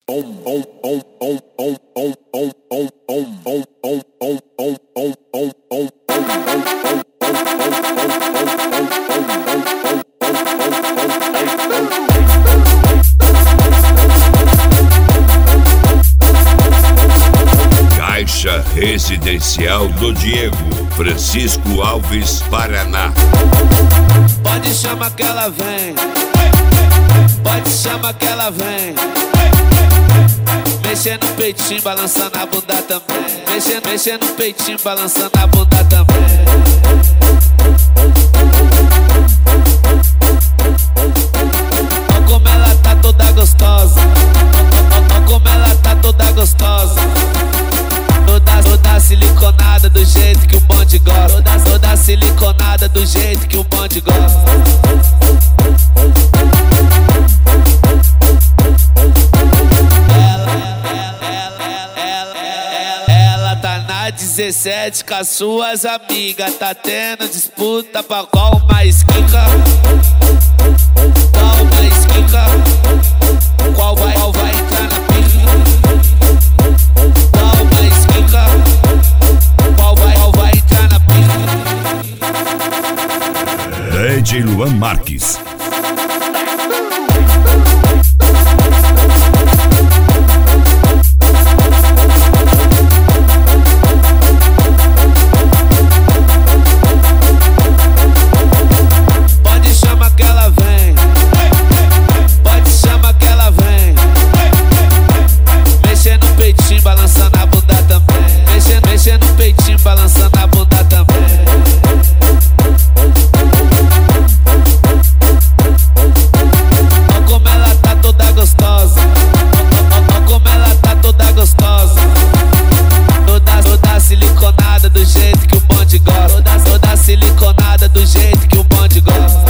Caixa Residencial do Diego, Francisco Alves, Paraná. Pode chamar que ela vem, pode chamar que ela vem. Mexendo no peitinho, balançando a bunda também. Mexendo no peitinho, balançando a bunda também. Olha como ela tá toda gostosa. Olha como ela tá toda gostosa. Toda siliconada do jeito que o bonde gosta. Toda siliconada do jeito que o bonde gosta. Ela tá na 17 com as suas amigas. Tá tendo disputa pra qual mais quica. Qual mais quica. Qual vai entrar na pica. Qual mais quica. Qual vai entrar na pica. DJ Luan Marques. Pode chamar que ela vem, pode chamar que ela vem. Mexendo no peitinho, balançando a bunda também. Mexendo no peitinho, balançando a bunda também. Olha como ela tá toda gostosa. Olha como ela tá toda gostosa. Toda siliconada do jeito que o bonde gosta. Toda siliconada do jeito que o bonde gosta.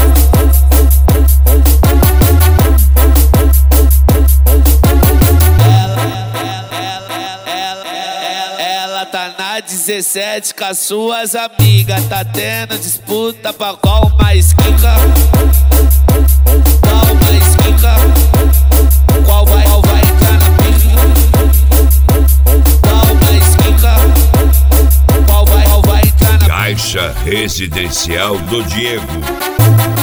Ela tá na 17 com as suas amigas. Tá tendo disputa pra qual mais quica. Qual mais quica. Qual vai entrar na pica. Qual mais quica. Qual vai entrar na pica. Caixa Residencial do Diego.